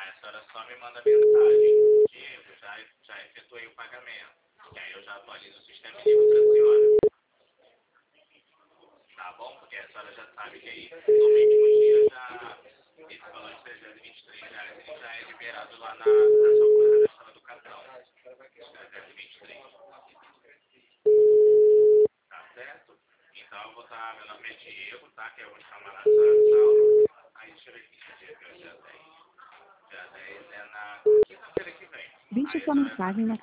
Aí a senhora só me manda mensagem. Diego, já efetuei o pagamento. E aí eu já atualizo o sistema e ligo para a senhora. Tá bom? Porque a senhora já sabe que aí, no último dia, já esse valor de R$ 323 ele já é liberado lá na sua conta da sala do cartão. 323. Tá certo? Então eu vou estar, meu nome é Diego, tá? Que eu vou chamar na sala. Aí deixa eu ver aqui que dia que é o dia 10. Dia 10 é na quinta-feira que vem. Deixe sua mensagem na